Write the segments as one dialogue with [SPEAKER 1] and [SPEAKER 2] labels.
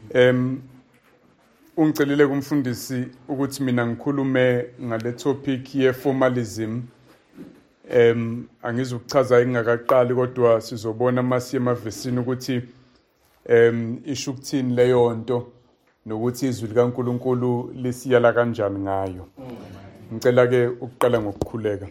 [SPEAKER 1] Ungicelile kumfundisi ukuthi mina ngikhulume ngale topic ye-formalism. Angizukuchaza ingakaqali kodwa sizobona masiye emavesini ukuthi isho ukuthini leyo nto nokuthi izwi likaNkulunkulu lisiyala kanjani ngayo. Ngicela ke ukuqala ngokukhuleka.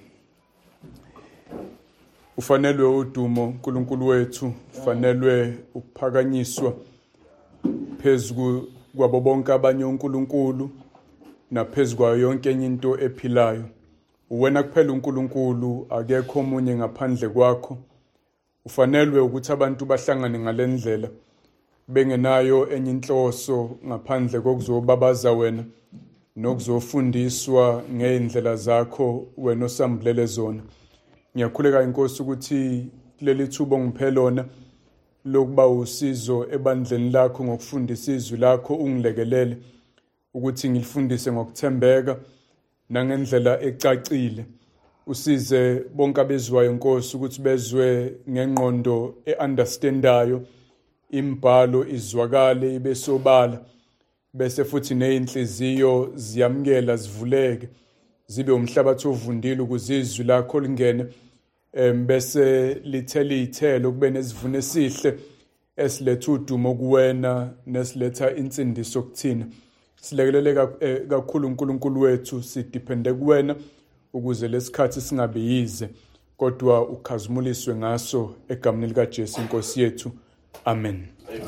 [SPEAKER 1] Ufanelwe udumo uNkulunkulu wethu, ufanelwe ukuphakanyiswa phezulu kwabo bonke abanye uNkulunkulu naphezulu kwayo yonke enye into ephilayo. Uwena kuphela uNkulunkulu, akekho omunye ngaphandle kwakho. Ufanelwe ukuthi abantu bahlangane ngalendlela bengenayo enye inhloso ngaphandle kokuzobabaza wena nokuzofundiswa ngeindlela zakho wena osambulele zona. Ngiyakhuleka inkosi ukuthi leli thuba ongiphele lona lokuba usizo ebandleni lakho ngokufundisa izwi lakho, ungilekelele ukuthi ngilifundise ngokuthembeka nangendlela ecacile. Usize bonke abezwayo inkosi ukuthi bezwe ngengqondo eunderstandayo, imbhalo izwakale ibe sobala, bese futhi nezinhliziyo ziyamkela zivuleke zibe umhlabathi ovundile ukuze izwi lakho lingene bese lithele izithelo kube nesivuno esihle esiletha udumo kuwena nesiletha insindiso kuthina. Silekelele kakhulu uNkulunkulu wethu, sidepende kuwena ukuze lesikhathi singabe yize kodwa ukhazumuliswe ngaso egameni likaJesu inkosi yethu. Amen.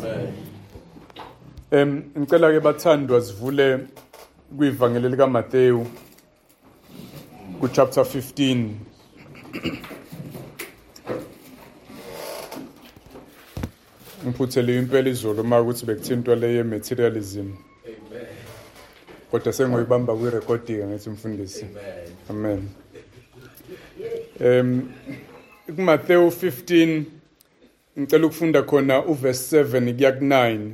[SPEAKER 1] Amen. Ngicela ke bathandwa sivule kwivangeli likaMathewu ku chapter 15. Ngiphuthele impela izolo makuthi bekuthintwa le materialism. Amen. Kodwa sengoyibamba kwi recording ngathi mfundisi. Amen. kuMathewu 15 ngicela ukufunda khona uverse 7 kuya ku9.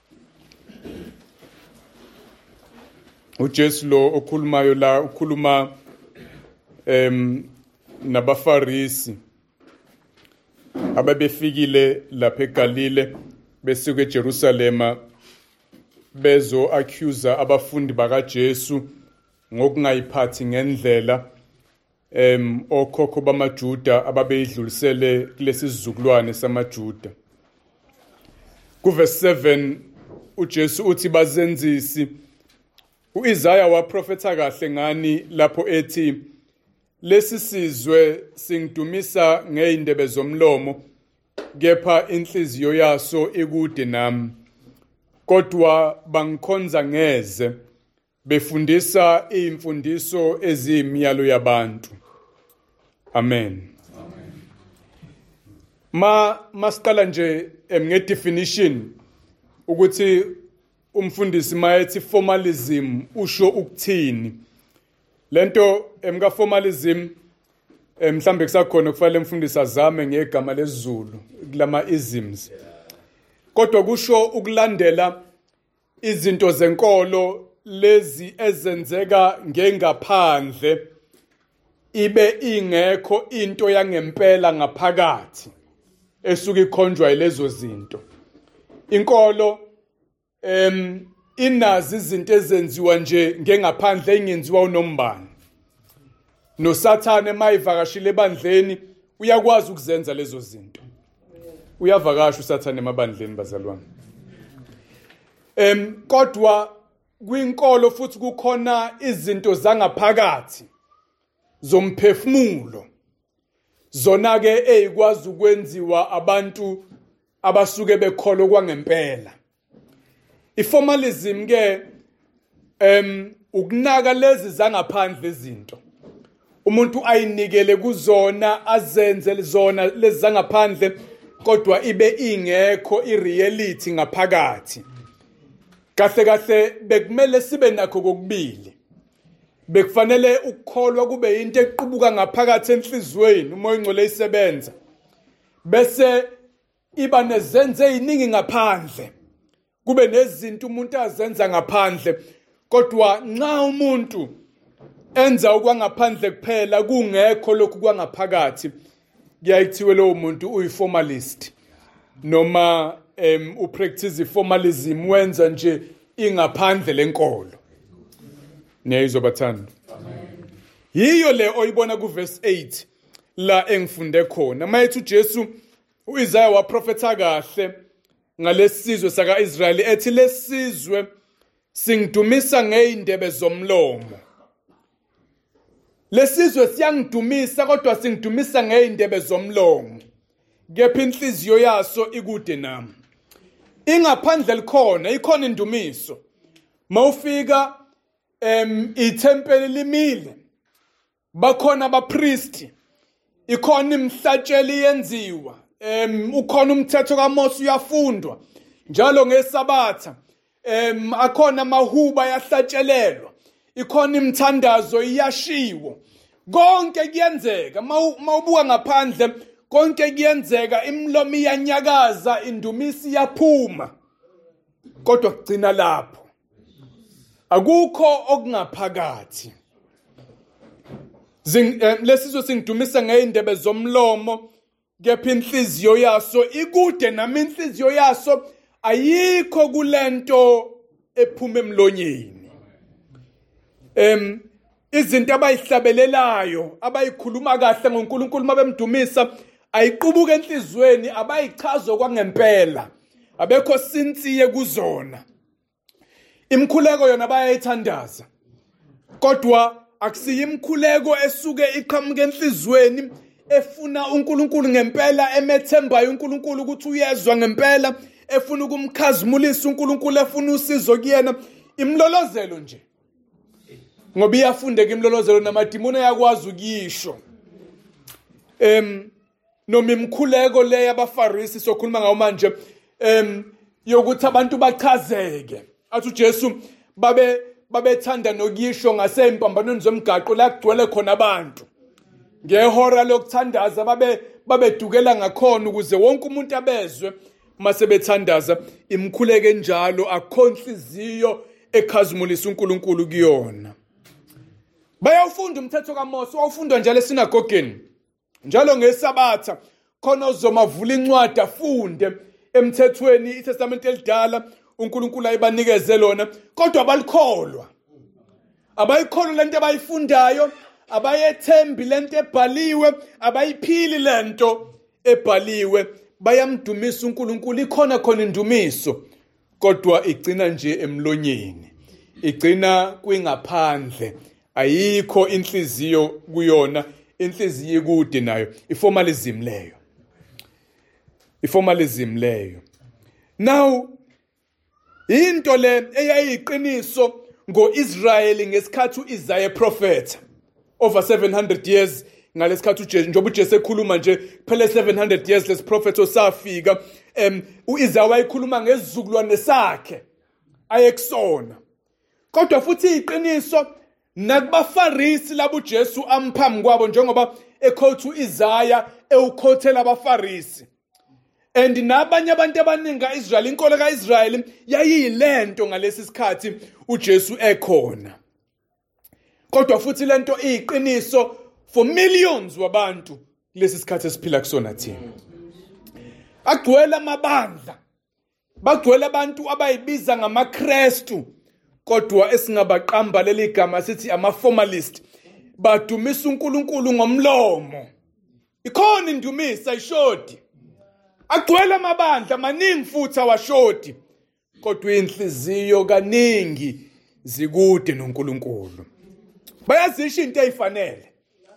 [SPEAKER 1] uJesu lo okhulumayo la ukhuluma nabaFarisi ababefikile lapha eGalile besuka eJerusalema bezo accuse abafundi bakaJesu ngokungayiphathi ngendlela okhokho bamaJuda ababeyidlulisele kulesi sizukulwane samaJuda. Kuverse 7 uJesu uthi bazenzisi, uIsaya waprofetha kahle ngani lapho ethi, lesi sizwe singidumisa ngeindebe zomlomo kepha inhliziyo yaso ikude nami, kodwa bangikhonza ngeze befundisa imfundiso eziyimiyalo yabantu. Amen. Masiqala nje nge-definition ukuthi umfundisi mayethi formalism usho ukuthini. Lento formalism mhlambe kusakhona kufanele umfundisi azame ngegama lesizulu kulama isms. Kodwa kusho ukulandela izinto zenkolo lezi ezenzeka ngengaphandle ibe ingekho into yangempela ngaphakathi esuka ikhonjwa ilezo zinto. Inkolo inazi izinto ezenziwa nje ngengaphandle engenziwa uNombani. NoSathane mayivakashile ebandleni uyakwazi ukuzenza lezo zinto. Uyavakasha uSathane emabandleni bazalwane. Kodwa kwinkolo futhi kukhona izinto zangaphakathi zomphefumulo. Zona ke ezikwazi ukwenziwa abantu abasuke bekholwa kwangempela. Iformalism ke ukunaka lezi zangaphandle izinto. Umuntu ayinikele kuzona azenze zona lezi zangaphandle kodwa ibe ingekho ireality ngaphakathi. Kahle kahle bekumele sibe nakho kokubili. Bekufanele ukukholwa kube into equbuka ngaphakathi enhlizweni umoya ongcwele isebenza. Bese iba nezenze eziningi ngaphandle. Kube nezinto umuntu azenza ngaphandle kodwa nxa umuntu enza okwangaphandle kuphela kungekho lokhu kwangaphakathi kuyayithiwe lowo muntu uyiformalist noma upractice formalism wenza nje ingaphandle lenkolo. Niyayizwa bathanda. Yiyo le oyibona ku verse 8 la engifunde khona. Mayethu Jesu uIsaya waprofetha kahle ngalesizwe saka Israeli ethi lesizwe singidumisa ngeindebe zomlomo. Lesizwe siyangidumisa kodwa singidumisa ngeindebe zomlomo. Kepha inhliziyo yaso ikude nami. Ingaphandle likhona, ikhona indumiso. Mawufika ithempeli limile. Bakhona abapriesti. Ikhona imhlatshelo yenziwa. Ukhona umthetho kaMose uyafundwa. Njalo ngeSabatha akhona amahuba yahlatshelelwa. Ikhona imithandazo iyashiwo. Konke kuyenzeka. Mawubuka ngaphandle konke kuyenzeka, imlomo iyanyakaza, indumisi iyaphuma. Kodwa kugcina lapho. Akukho okungaphakathi. Lesizwe singidumisa ngeindebe zomlomo, kepha inhliziyo yaso ikude nami. Inhliziyo yaso ayikho kulento ephuma emlonyeni. Izinto abayihlabelelayo, abayikhuluma kahle ngoNkulunkulu mabemdumisa, ayiqubuke enhlizweni, abayichazo kwangempela. Abekho sinsiye kuzona. Imkhuleko yona bayayithandaza. Kodwa akusiyi imkhuleko esuke iqhamuke enhlizweni efuna uNkulunkulu ngempela, emethembayo uNkulunkulu ukuthi uyezwa ngempela, efuna ukumkhazimulisa uNkulunkulu, efuna usizo kuyena. Imlolozelo nje. Ngoba iyafundeka imlolozelo, namadimoni ayakwazi ukuyisho. Noma imkhuleko le yabaFarisi sokhuluma ngawo manje, yokuthi abantu bachazeke. Athi uJesu babethanda nokuyisho ngasempambanweni zomgaqo la kugcwele khona abantu. Ngehora lokuthandaza babedukela ngakhona ukuze wonke umuntu abezwe. Mase bethandaza imkhuleko enjalo, akho inhliziyo ekhazimulisa uNkulunkulu kuyona. Bayawufunda umthetho kaMose, wawufundwa njalo esinagogeni. Njalo ngeSabatha khona uzomavula incwadi afunde emthethweni iTestament elidala uNkulunkulu ayibanikeze lona, kodwa abalikholwa. Abayikholwa lento abayifundayo, abayethembi lento ebhaliwe, abayiphili lento ebhaliwe. Bayamdumisa uNkulunkulu, ikhona khona indumiso, kodwa igcina nje emlonyeni. Igcina kwingaphandle. Ayikho inhliziyo kuyona, inhliziyo ikude nayo. Iformalism leyo. Iformalism leyo. Now, into le eyayiqiniso ngo-Israyeli ngesikhathi uIsaya prophet over 700 years ngalesikhathi uJesu, njengoba uJesu ekhuluma nje phela 700 years lesi prophet osafika, uIsaya wayekhuluma ngesizukulwane sakhe ayekusona. Kodwa futhi iqiniso nakubaFarisi labo uJesu amphambi kwabo, njengoba equote uIsaya ewukhothela abaFarisi. And nabanye abantu abaningi kaIsrael, inkolo kaIsrael yayiyilento ngalesi sikhathi uJesu ekhona. Kodwa futhi lento iyiqiniso for millions wabantu lesi sikhathi esiphila kusona thina. Agcwele amabandla, bagcwele abantu abayibiza ngamaKristu, kodwa esingabaqamba leli gama sithi ama-formalist. Badumisa uNkulunkulu ngomlomo. Ikhona indumisa ayishodi. Agcwele amabandla maningi futhi awashodi, kodwa inhliziyo kaningi zikude noNkulunkulu. Bayazisho into ezifanele.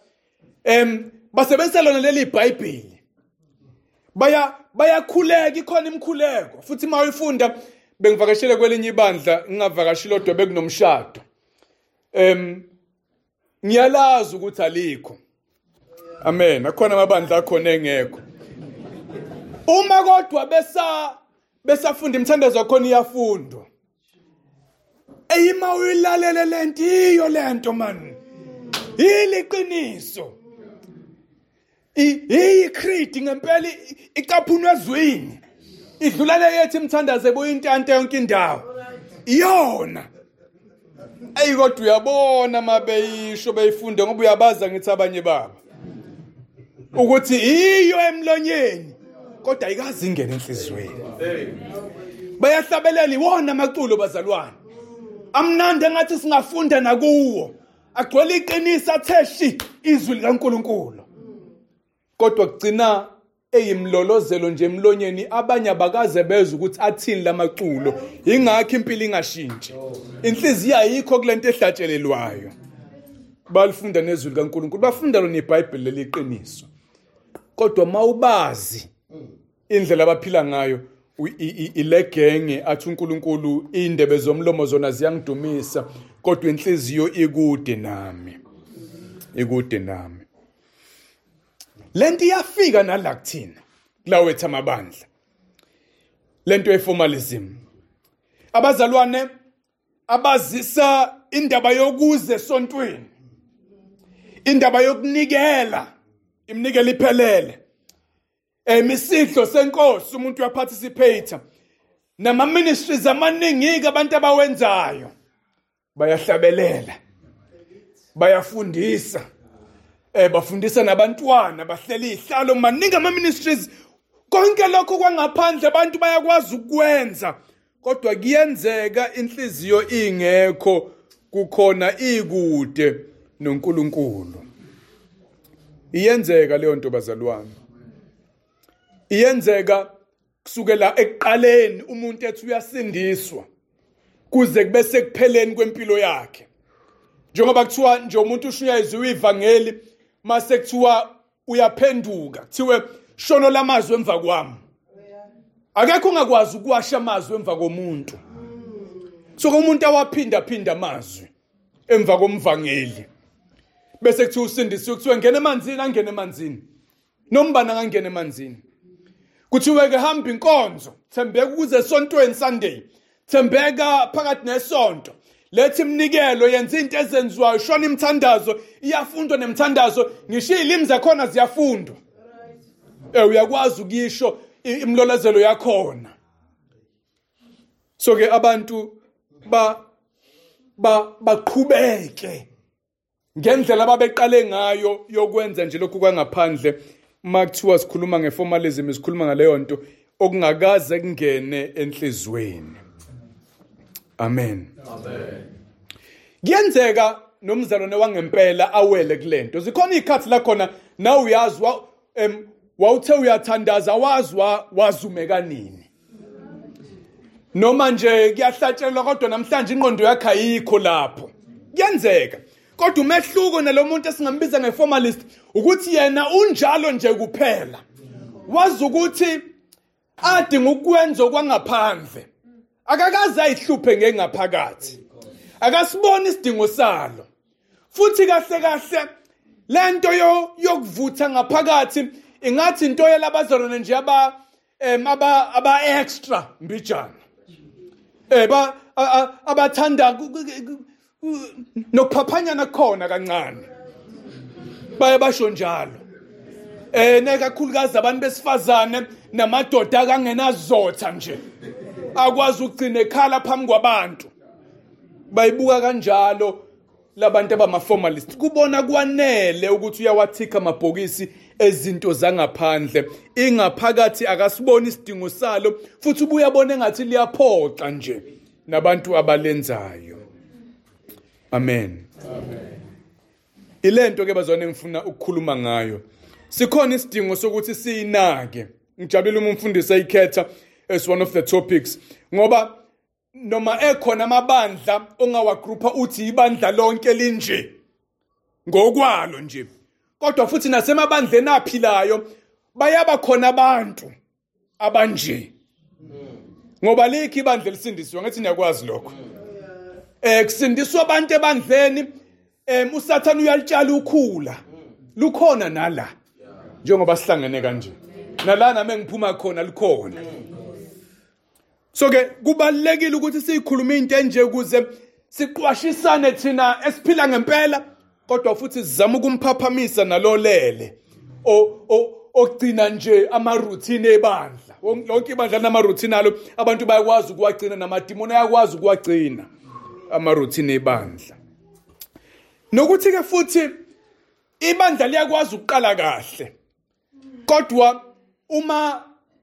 [SPEAKER 1] Basebenzisa lona leli iBhayibheli. Bayakhuleka, ikhona imkhuleko. Futhi mawuyifunda, bengivakashele kwelinye ibandla, ngingavakashile kodwa bekunomshado. Ngiyalazi ukuthi alikho. Amen. Akhona amabandla akhona engekho. Uma kodwa besafunda imithandazo yakhona iyafundwa. Eyima uyilalele lento iyo lento man. Iliqiniso. Creed ngempela icaphunwe ezwini. Idlulale yethi imithandazo ebuyintante yonke indawo. Iyona. Kodwa uyabona mabeyisho beyifunde ngoba uyabaza ngithi abanye baba ukuthi iyo emlonyeni kodwa ayikazi ingene enhlizweni. Bayahlabelela iwona amaculo bazalwane. Amnandi ngathi singafunda nakuwo. Agcwele iqiniso atheshi izwi likaNkulunkulu. Kodwa kugcina eyimlolozelo nje emlonyeni abanye abakaze bezwe ukuthi athini lamaculo. Ingakho impilo ingashintshi. Inhliziyo ayikho kulento ehlatshelelwayo. Balifunda nezwi likaNkulunkulu, bafunda lona iBhayibheli leliqiniso. Kodwa mawubazi indlela abaphila ngayo ilegenge athi uNkulunkulu indebe zomlomo zona ziyangidumisa kodwa inhliziyo ikude nami. Ikude nami. Lento iyafika nala kuthina kulawethu amabandla. Lento eformalism. Abazalwane abazisa indaba yokuze esontweni. Indaba yokunikela, imnikelo iphelele. Isidlo senkosi umuntu uyaparticipate. Nama ministries amaningi abantu abawenzayo. Bayahlabelela. Bayafundisa. Bafundisa nabantwana, bahlela ihlalo maningi ama ministries. Konke lokho kwangaphandle abantu bayakwazi ukwenza. Kodwa kuyenzeka inhliziyo ingekho kukhona ikude noNkulunkulu. Iyenzeka leyo nto bazalwane. Iyenzeka kusukela ekuqaleni umuntu ethi uyasindiswa kuze kube sekupheleni kwempilo yakhe. Njengoba kuthiwa nje umuntu ushuya izwi ivangeli mase kuthiwa uyaphenduka. Kuthiwe shono lamazwi emva kwami. Akekho ongakwazi ukuwasha amazwi emva komuntu. So umuntu awaphinda amazwi emva komvangeli. Bese kuthi usindisiwe kuthiwe ngene emanzini angene emanzini. Nombana angene emanzini. Kuthiwe ke hamba inkonzo, thembeka ukuze esontweni Sunday. Thembeka phakathi nesonto. Lethi imnikelo yenza into ezenziwayo, shona imthandazo, iyafundwa nemthandazo, ngisho izilimi zakhona ziyafundwa. Uyakwazi ukuyisho imlolozelo yakhona. So ke abantu baqhubeke ngendlela ababeqale ngayo yokwenza nje lokhu kwangaphandle. Makuthiwa sikhuluma ngeformalism, sikhuluma ngaleyo nto okungakaze kungene enhlizweni. Amen. Amen. Kuyenzeka nomzalwane wangempela awele kulento. Zikhona izikhathi la khona na uyazi wawuthe uyathandaza wazumeka nini. Noma nje kuyahlatshelwa kodwa namhlanje ingqondo yakhe ayikho lapho. Kuyenzeka. Kodwa umehluko nalomuntu esingambiza ngeformalist ukuthi yena unjalo nje kuphela. Wazi ukuthi adinga ukwenza kwangaphandle. Akakaze ayihluphe ngengaphakathi. Akasibona isidingo salo. Futhi kahle lento yokuvutha ngaphakathi ingathi into yelabazalwane nje aba extra mbijana. Abathanda nokuphaphanyana khona kancane. Bayabasho njalo. Nekakhulukazi abantu besifazane namadoda akangenazotha nje. Akwazi ukugcina ekhala phambi kwabantu. Bayibuka kanjalo labantu abamaformalist. Kubona kwanele ukuthi uyawathika amabhokisi ezinto zangaphandle. Ingaphakathi akasiboni isidingo salo futhi ubuya bona engathi liyaphoxa nje nabantu abalenzayo. Amen. Amen. Ilento ke bazwane ngifuna ukukhuluma ngayo. Sikhona isidingo sokuthi siyinake. Ngijabule umfundisi ayikhetha as one of the topics. Ngoba noma ekhona amabandla ongawagroupa uthi ibandla lonke linje. Ngokwalo nje. Kodwa futhi nasemabandleni aphilayo bayaba khona abantu abanje. Ngoba likho ibandla elisindiswa ngathi niyakwazi lokho. Kusindiswa abantu ebandleni uSathane uyalitshala ukhula. Lukhona nala. Njengoba sihlangene kanje. Nala nami engiphuma khona likhona. So ke kubalekile ukuthi sikhulume into enje ukuze siqwashisane thina esiphila ngempela kodwa futhi sizama ukumphaphamisa nalolele ogcina nje ama routine ebandla. Lonke ibandla nama routine alo abantu bayakwazi ukuwagcina namadimoni ayakwazi ukuwagcina ama routine ebandla. Nokuthi ke futhi ibandla liyakwazi ukuqala kahle. Kodwa uma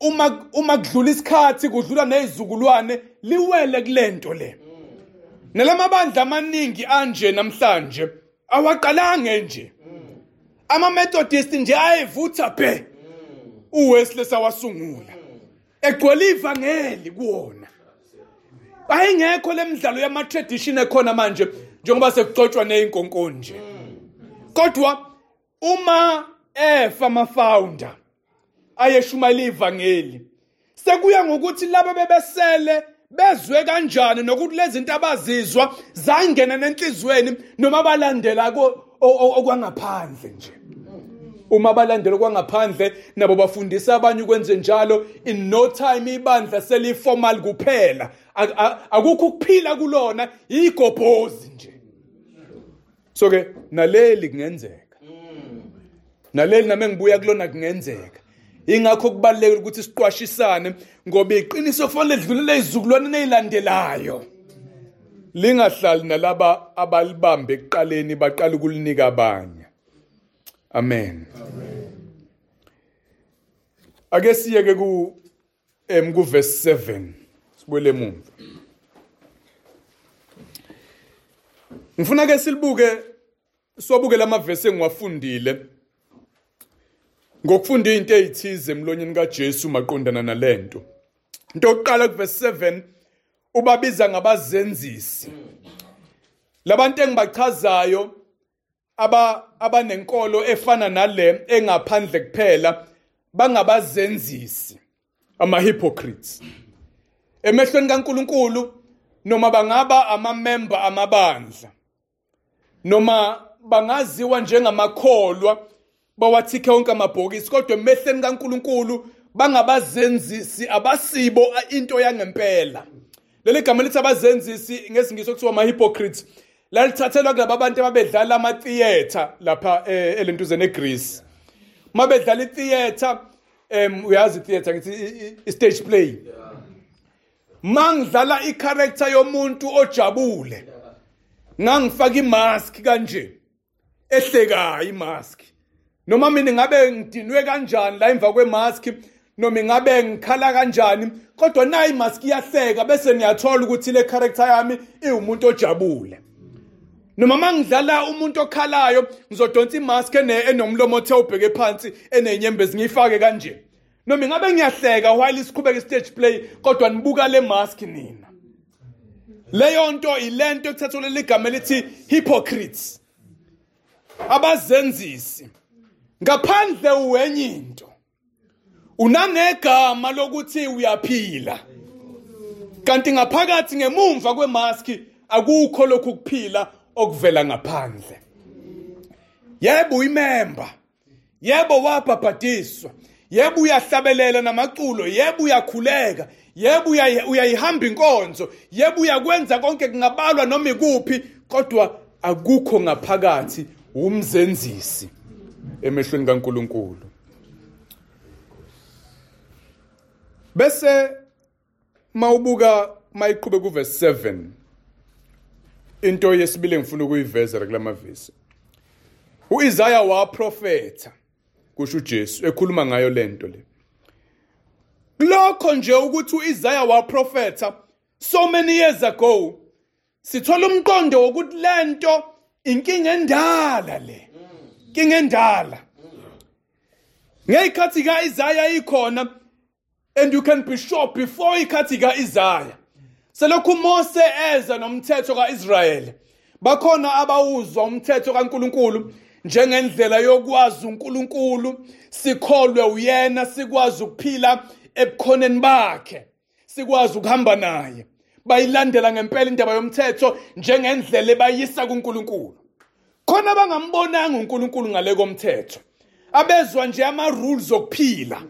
[SPEAKER 1] uma kudlula isikhathi kudlula nezizukulwane liwele kulento le. Nalamabandla amaningi anje namhlanje awaqalanga nje. Ama-Methodist nje ayevutha phe. uWesley sawasungula. Egcwele ivangeli kuwona. Ayingekho lemidlalo yama-tradition ekhona manje njengoba sekuxoxwa neyinkonkoni nje. Kodwa uma ama-founder ayeshumayela ivangeli sekuya ngokuthi laba bebesele bezwe kanjani nokuthi lezi zinto abazizwa zangena nenhlizweni noma balandela okwangaphandle nje. Uma balandela okwangaphandle nabo bafundisa abanye ukwenze njalo, in no time ibandla seliformal kuphela, akukho ukuphila kulona, igobhozi nje. So ke naleli kungenzeka. Naleli nami ngibuya kulona kungenzeka. Ingakho kubalulekile ukuthi siqwashisane ngoba iqiniso kufanele lidlulele izizukulwane nezilandelayo. Lingahlali nalaba abalibambe ekuqaleni baqala ukulinika abanye. Amen. Ake siyeke ku verse 7. Sibuyele emuva. Ngifuna ke silibuke sobuke lamavesi engiwafundile. Ngokufunda into ezithize emlonyeni kaJesu maqondana nalento. Into yokuqala ku verse 7 ubabiza ngabazenzisi. Labantu engibachazayo abanenkolo efana nale engaphandle kuphela bangabazenzisi, ama-hypocrites. Emehlweni kaNkulunkulu noma bangaba ama-member amabandla noma bangaziwa njengamakholwa bawathike wonke amabhokisi, kodwa emehlweni kaNkulunkulu bangabazenzisi abasibo into yangempela. Leli gama lithi abazenzisi ngesingisi kuthiwa ama-hypocrites lalithathelwa kulabo abantu ababedlala ama-theater lapha elentuzeni eGreece. Mabedlala i-theater, uyazi i-theater ngithi i-stage play. Mangidlala i-character yomuntu ojabule, ngangifaka imask kanje, ehlekayo imask. Noma mina ngabe ngidinwe kanjani la emva kwemask, noma ngabe ngikhala kanjani, kodwa nayi imask iyahleka bese niyathola ukuthi le character yami iwumuntu ojabule. Noma mangidlala umuntu okhalayo ngizodonsa imask enomlomo othe ubheke phansi enenyembezi ngifake kanje. Noma ngabe ngiyahleka while isiqhubeka i-stage play kodwa nibuka le mask nina. Leyo nto ilento ekuthathwa leli gama lithi hypocrites. Abazenzisi. Ngaphandle uwenye into. Unanegama lokuthi uyaphila. Kanti ngaphakathi ngemumva kwemask akukho lokhu kuphila okuvela ngaphandle. Yebo uyimemba. Yebo wabhabhadiswa. Yebo uyahlabelela namaculo, yebo uyakhuleka, yebo uyayihamba inkonzo, yebo uyakwenza konke kungabalwa noma ikuphi, kodwa akukho ngaphakathi umzenzisi emehlweni kaNkulunkulu. Bese mawubuka mayiqhube ku verse 7. Into yesibili ngifuna ukuyiveza kulamavesi. UIsaya waprofetha kusho uJesu ekhuluma ngayo lento le. Lokho nje ukuthi uIsaya waprofetha so many years ago, sithola umqondo wokuthi lento inkinga endala le. Inkinga endala. Ngeyikhathi kaIsaya ikhona, and you can be sure before ikhathi kaIsaya selokhu Mose eza nomthetho kaIsrayeli, bakhona abawuzwa umthetho kaNkulunkulu njengendlela yokwazi uNkulunkulu, sikholwe uyena, sikwazi ukuphila ebukhoneni bakhe, sikwazi ukuhamba naye. Bayilandela ngempela indaba yomthetho njengendlela ebayisa kuNkulunkulu. Khona bangambonanga uNkulunkulu ngale komthetho. Abezwa nje ama-rules okuphila.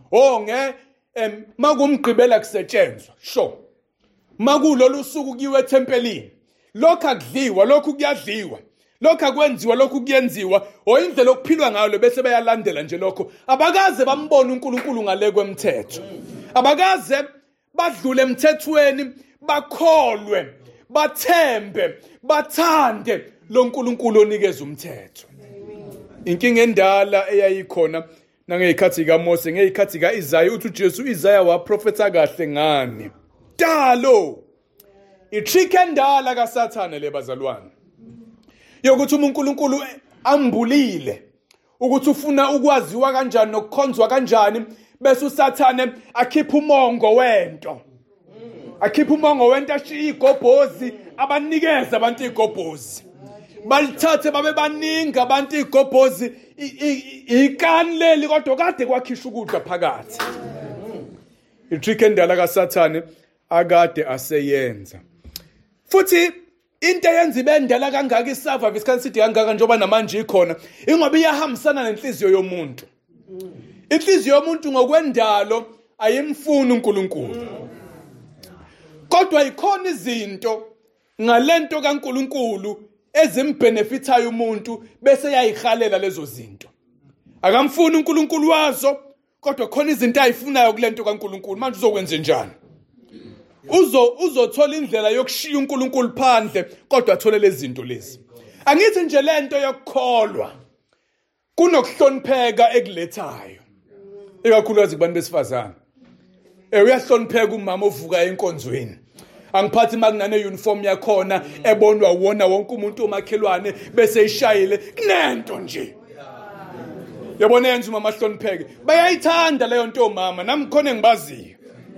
[SPEAKER 1] Magumgqibela kusetshenzwa. Sure. Makulolu suku kuyiwe ethempelini. Lokho akudliwa, lokho kuyadliwa. Lokho akwenziwa, lokho kuyenziwa. Oyindlela okuphilwa ngayo bese bayalandela nje lokho. Abakaze bambone uNkulunkulu ngale kwemthetho. Abakaze badlule emthethweni, bakholwe, bathembe, bathande lo uNkulunkulu onikeza umthetho. Inkinga endala eyayikhona nangeyikhathi kaMose, ngeyikhathi kaIsaya, uthi uJesu Isaya waprofetha kahle ngani. Dalo. I-trick endala kaSathane le bazalwane. Yokuthi uNkulunkulu ambulile. Ukuthi ufuna ukwaziwa kanjani nokukhonzwa kanjani, bese uSathane akhipha umongo wento. Akhipha umongo wento ashiya igobhozi, abanikeza abantu igobhozi. Balithathe babe baningi abantu igobhozi, ikani leli kodwa kade kwakhisha ukudla phakathi. I-trick endala kaSathane akade aseyenza. Futhi into eyenza ibendela kangaka isava isikhathi sithi kangaka njengoba namanje ikhona, ingoba iyahambisana nenhliziyo yomuntu. Inhliziyo yomuntu ngokwendalo ayimfuni uNkulunkulu. Kodwa ikhona izinto ngalento kaNkulunkulu ezimbenefithayo umuntu bese yayihalela lezo zinto. Akamfuni uNkulunkulu wazo, kodwa khona izinto ayifunayo kulento kaNkulunkulu. Manje uzokwenza njani? Uzothola indlela yokushiya uNkulunkulu phandle kodwa athole lezi zinto lezi. Angithi nje lento yokukholwa kunokuhlonipheka ekulethayo. Ikakhulukazi kubantu besifazane. Uyahlonipheka umama ovuka enkonzweni. Angiphathi makunane uniform yakhona ebonwa wona wonke umuntu omakhelwane bese ishayile kunento nje. Yabona yenza umama ahlonipheke. Bayayithanda leyo nto mama, nami khona engibaziyo.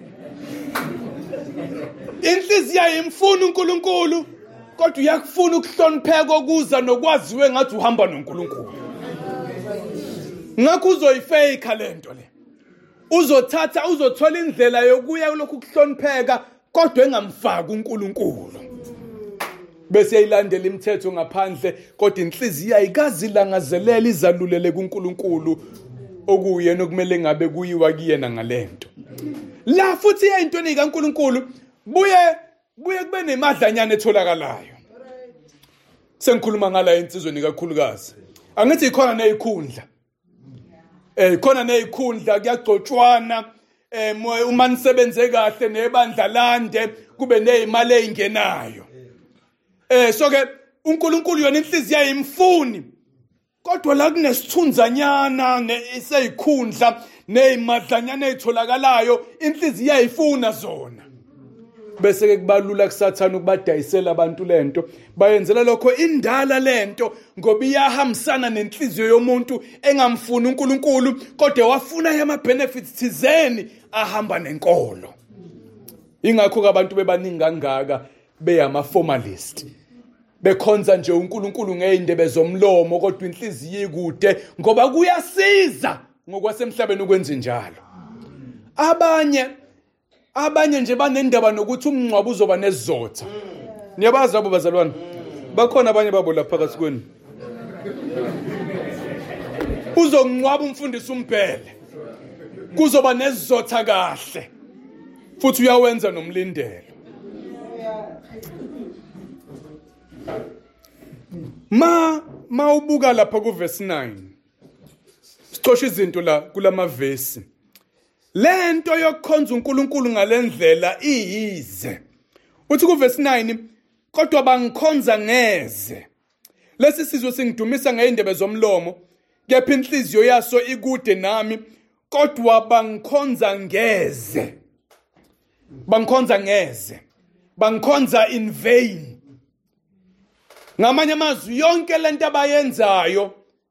[SPEAKER 1] Inhliziyo ayimfuni uNkulunkulu, kodwa uyakufuna ukuhlonipheka okuza nokwaziwe ngathi uhamba noNkulunkulu. Ngakho uzoyifake lento le. Uzothola indlela yokuya kulokhu kuhlonipheka kodwa engamfaki uNkulunkulu. Bese yayilandela imithetho ngaphandle kodwa inhliziyo ayikazi langazelela izalulele kuNkulunkulu okuyena okumele ngabe kuyiwa kuyena ngalento. La futhi eyintweni kaNkulunkulu buye kube nemadlanyana etholakalayo. Sengikhuluma ngala insizweni kakhulukazi. Angithi ikhona nezikhundla. Khona nezikhundla kuyagcotshwana, uma nisebenze kahle nebandla lande kube nezimali ezingenayo. So ke uNkulunkulu yona inhliziyo ayimfuni. Kodwa la kunesithunzanyana neseyikhundla nezimadlanyana ezitholakalayo, inhliziyo ayifuna zona. Bese ke kubalula kuSathane ukubadayisela abantu lento, bayenzela lokho indala lento ngoba iyahambisana nenhliziyo yomuntu engamfuni uNkulunkulu kodwa wafuna yama benefits thizeni ahamba nenkolo. Ingakho abantu bebaningi kangaka beyama formalist. Bekhonza nje uNkulunkulu ngeindebe zomlomo kodwa inhliziyo ikude ngoba kuyasiza ngokwasemhlabeni ukwenza njalo. Abanye nje banendaba nokuthi umngcwabo uzoba nezizotha. Niyabazi abo bazalwane? Bakhona abanye babo lapha phakathi kwenu. Uzongcwaba umfundisi umbhele. Kuzoba nezizotha kahle. Futhi uyawenza nomlindelo. Ma ubuka lapha ku verse 9. Sicosha izinto la kulamavesi. Lento yokukhonza uNkulunkulu ngalendlela iyize. Uthi ku verse 9, kodwa bangikhonza ngeze. Lesi sizwe singidumisa ngeindebe zomlomo, kepha inhliziyo yaso ikude nami, kodwa bangikhonza ngeze. Bangikhonza ngeze. Bangikhonza in vain. Ngamanye amazwi yonke lento abayenzayo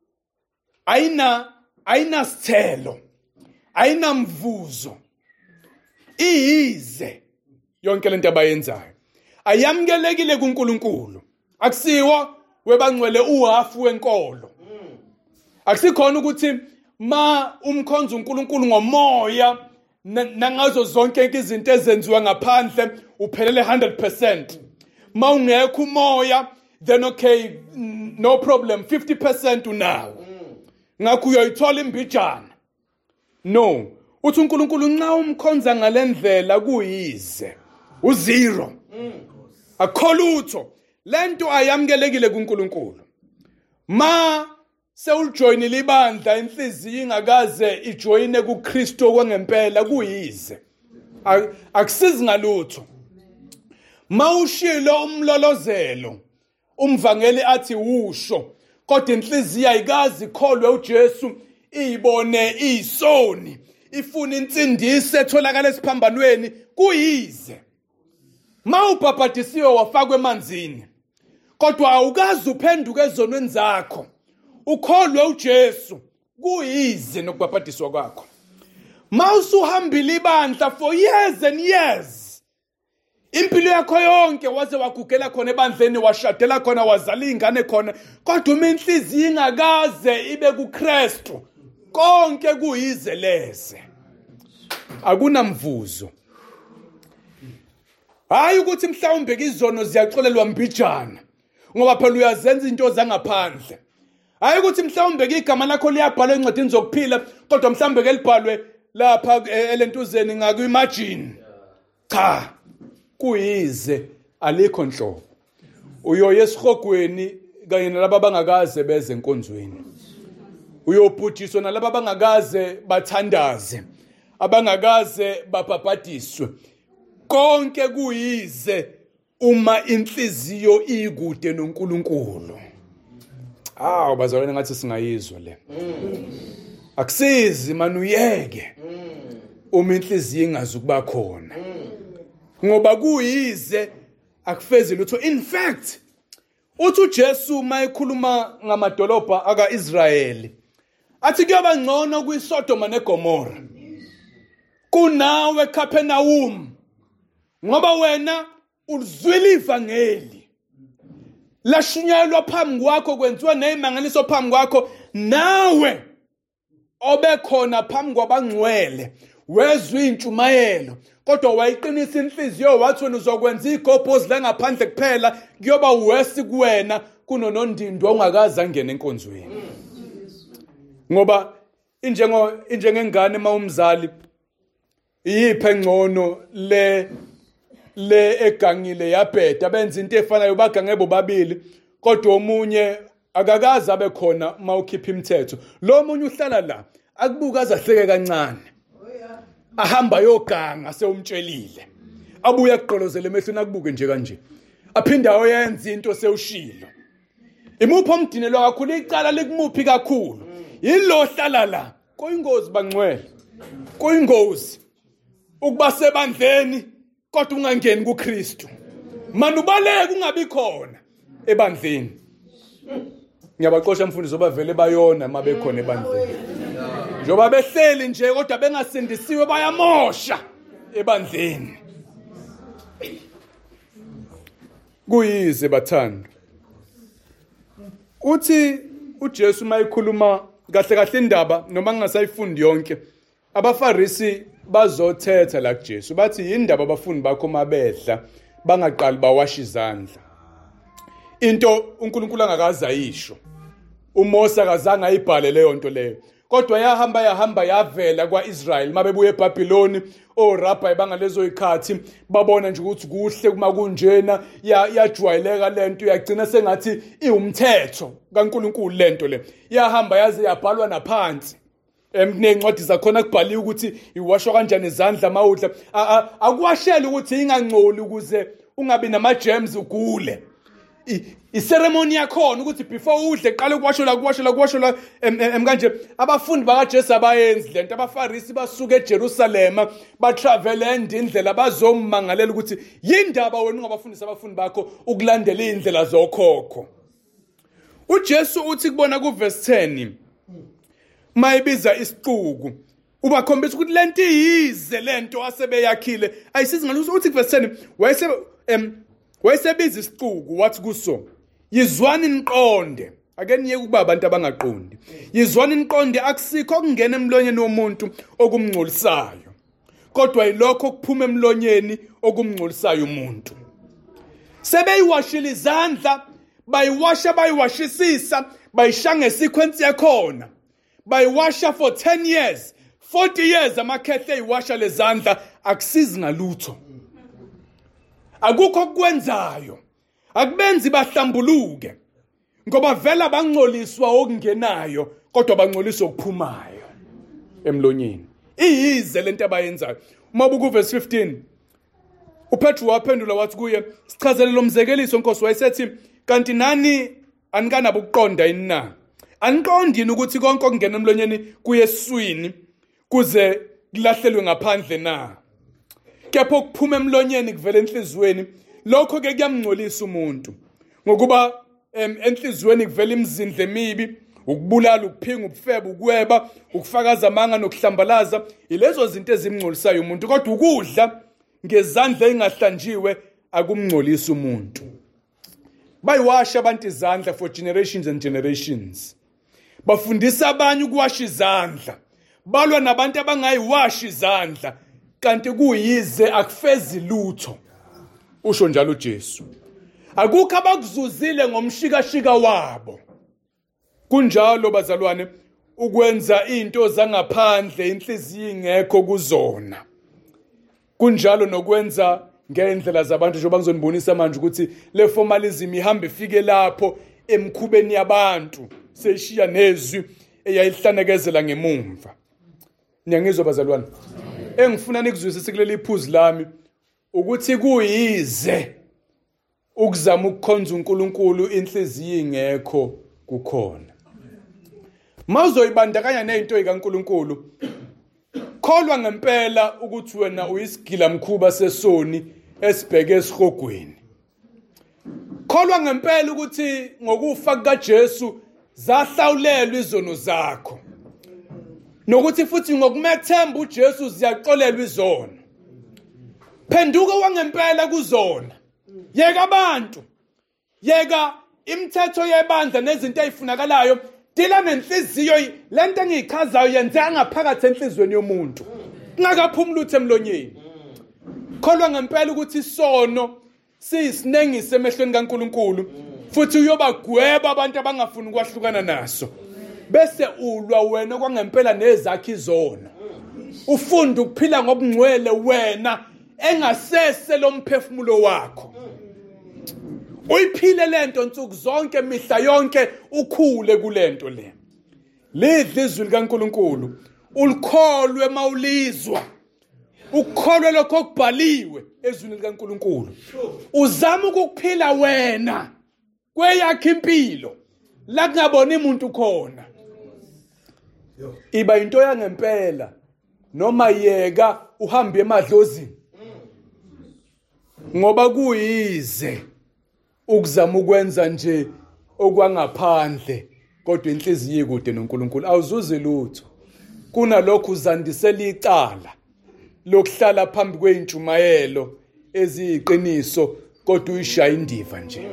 [SPEAKER 1] ayina sithelo. Ayinamvuzo. Iyize yonke lento abayenzayo. Ayamkelekile kuNkulunkulu. Akusiwa webangcwele uhafu wenkolo. Akusikhona ukuthi ma umkhonza uNkulunkulu ngomoya nangazo zonke izinto ezenziwa ngaphandle uphelele 100%. Ma ungekho umoya then okay, no problem, 50% unawo. Ngakho uyoyithola imbijana. No, uthi uNkulunkulu nxa umkhonza ngalendlela kuyize, uzero. Akholutho, lento ayamkelekile kuNkulunkulu. Ma sewujoyinile ibandla inhliziyo ingakaze ijoyine kuKristu okwangempela kuyize. Akusizi ngalutho. Ma ushilo umlolozelo, umvangeli athi usho, kodwa inhliziyo ayikazi ikholwe uJesu,
[SPEAKER 2] ibone isoni, ifuna insindiso etholakala esiphambanweni kuyize. Mawubhabhadisiwe wafakwa emanzini, kodwa awukazi uphenduke ezonweni zakho, ukholwe uJesu, kuyize nokubhabhadiswa kwakho. Mawusuhambile ibandla for years and years, impilo yakho yonke waze wagugela khona ebandleni, washadela khona, wazala ingane khona, kodwa uma inhliziyo ingakaze ibe kuKristu, konke kuyize leze, akunamvuzo. Hayi ukuthi mhlawumbe izono ziyaxolelwa mbijana ngoba phela uyazenza into zangaphandle. Hayi ukuthi mhlawumbe igama lakho liyabhalwa encwadini zokuphila kodwa mhlawumbe ke libhalwe lapha elentuzeni ngaku-imagine. Cha, kuyize alikho nhlobo. Uyoya esihogweni kanye nalabo abangakaze beze enkonzweni. Uyobhujiswa nalabo abangakaze bathandaze, abangakaze babhabhadiswe. Konke kuyize uma inhliziyo ikude noNkulunkulu. Bazalwane ngathi singayizwa le. Akusizi manuyeke uma inhliziyo ingazi ukuba khona. Ngoba kuyize akufezi lutho. In fact, uthi uJesu mayekhuluma ngamadolobha aka-Israyeli, athi kuyoba ngcono kwiSodoma neGomora kunawe Capernaum, ngoba wena ulizwile ivangeli, lashunyayelwa phambi kwakho, kwenziwa nezimangaliso phambi kwakho, nawe obekhona phambi kwabangcwele wezwa intshumayelo, kodwa wayiqinisa inhliziyo wathi wena uzokwenza igobhozi la ngaphandle kuphela, kuyoba wesi kuwena kunonondindo ongakaze angene enkonzweni. Ngoba injengengane mawumzali iyiphe engcono le egangile yabheda, benza into efanayo, bagange bobabili, kodwa omunye akakaze abe khona mawukhipha imithetho. Lo munye uhlala la akubuka azahleke kancane, ahamba yoganga sewumtshelile, abuya kuqolozela emehlweni akubuke nje kanje, aphinda oyenza into sewushilo. Imuphi omdinelo kakhulu, icala likumuphi kakhulu? Yilo hlala la. Kuyingozi bangcwele, kuyingozi ukuba sebandleni kodwa ungangeni kuKristu. Manubaleke ungabi khona ebandleni. Ngiyabaqosha mfundisi obavele bayona mabekhona ebandleni. Njoba behleli nje kodwa bengasindisiwe bayamosha ebandleni. Kuyize bathanda. Uthi uJesu mayikhuluma kahle kahle indaba noma ngingasayifundi yonke, abaFarisi bazothetha la kuJesu bathi yindaba abafundi bakho mabedla bangaqali bawasha izandla. Into uNkulunkulu angakaza yisho, uMose akazange ayibhale leyo nto leyo, kodwa yahamba yavela kwaIsrael mabebuye eBhabhiloni. Orabhayi bangalezo ikhathi babona nje ukuthi kuhle kuma kunjena, yajwayeleka lento, yagcina sengathi iwumthetho kaNkulunkulu lento le. Yahamba yaze yabhalwa naphansi nencwadi zakhona kubhaliwe ukuthi iwashwa kanjani izandla mawudla. Akuwashela ukuthi ingangcoli ukuze ungabi nama-germs ugule. Iceremony yakhona ukuthi before udle qale kuwashola kanje. Abafundi bakaJesu abayenzi lento. AbaFarisi basuka eJerusalema batravele indlela bazomangalela ukuthi yindaba wena ungabafundisa abafundi bakho ukulandela indlela zokhokho. uJesu uthi kubona kuverse 10 mayibiza isiquku, ubakhombisa ukuthi lento iyize lento asebeyakhile ayisizi ngaluso. Uthi kuverse 10 wayesebiza isiquku wathi kuso, yizwani niqonde. Ake niyeke ukuba abantu abangaqondi. Yizwani niqonde, akusikho okungena emlonyeni womuntu okumngcolisayo, kodwa yilokho okuphuma emlonyeni okumngcolisayo umuntu. Sebeyiwashila izandla, bayiwashisisa, bayisha ngesequence yakhona, bayiwasha for 10 years, 40 years amakhehle eyiwasha lezandla, akusizi ngalutho. Akukho okwenzayo, akubenzi bahlambuluke, ngoba vela bangcoliswa okungenayo kodwa bangcoliswa okuphumayo emlonyeni. Iyize lento abayenzayo. Uma buku verse 15, uPetru waphendula wathi kuye, sichazele lo mzekeliso Nkosi. Wayesethi, kanti nani anikanabo ukuqonda yini na? Aniqondini ukuthi konke okungena emlonyeni kuye esiswini kuze kulahlelwe ngaphandle na? Kepha okuphuma emlonyeni kuvela enhlizweni, lokho ke kuyamngcolisa umuntu. Ngokuba enhlizweni kuvela imizindla emibi, ukubulala, ukuphinga, ubufebe, ukweba, ukufakaza amanga nokuhlambalaza, ilezo zinto ezimngcolisayo umuntu. Kodwa ukudla ngezandla engahlanjiwe akumngcolisi umuntu. Bayiwasha abantu izandla for generations and generations. Bafundisa abanye ukuwasha izandla. Balwa nabantu abangayiwashi izandla kanti kuyize akufezi lutho. Usho njalo uJesu. Akukho abakuzuzile ngomshikashika wabo. Kunjalo bazalwane, ukwenza into zangaphandle inhliziyo ingekho kuzona. Kunjalo nokwenza ngendlela zabantu njengoba ngizonibonisa manje ukuthi le formalism ihamba ifike lapho emkhubeni yabantu seshiya nezwi eyayihlanezela ngemumva. Niyangizwa bazalwane? Engifuna nikuzwisise kuleli iphuzu lami ukuthi kuyize ukuzama ukukhonza uNkulunkulu inhliziyo ingekho kukhona. Mawuzoyibandakanya nezinto zikaNkulunkulu, kholwa ngempela ukuthi wena uyisigila mkhuba sesoni esibheke esihogweni. Kholwa ngempela ukuthi ngokufa kukaJesu zahlawulelwa izono zakho. Nokuthi futhi ngokumethemba uJesu ziyaxolelwa izono. Phenduka wangempela kuzona. Yeka abantu. Yeka imithetho yebandla nezinto ezifunakalayo. Dila nenhliziyo lento engiyichazayo yenzeka ngaphakathi enhlizweni yomuntu. Kungakaphumi lutho emlonyeni. Kholwa ngempela ukuthi isono siyisinengise emehlweni kaNkulunkulu futhi uyobagweba abantu abangafuni ukwahlukana naso. Bese ulwa wena kwangempela nezakhe izona. Ufunda ukuphila ngobungcwele wena engasese lo mphefumulo wakho. Uyiphile lento nsuku zonke mihla yonke ukhule kulento le. Lidla izwi likaNkulunkulu, ulikholwe mawulizwa. Ukholwe lokho okubhaliwe ezwini likaNkulunkulu. Uzama ukukuphila wena kweyakhe impilo la kungaboni umuntu khona. Iba into yangempela noma yeka uhambe emadlozini. Ngoba kuyize ukuzama ukwenza nje okwangaphandle kodwa inhliziyo ikude noNkulunkulu awuzuze lutho. Kunalokho uzandisela icala lokuhlala phambi kweintshumayelo eziyiqiniso kodwa uyishaya indiva nje.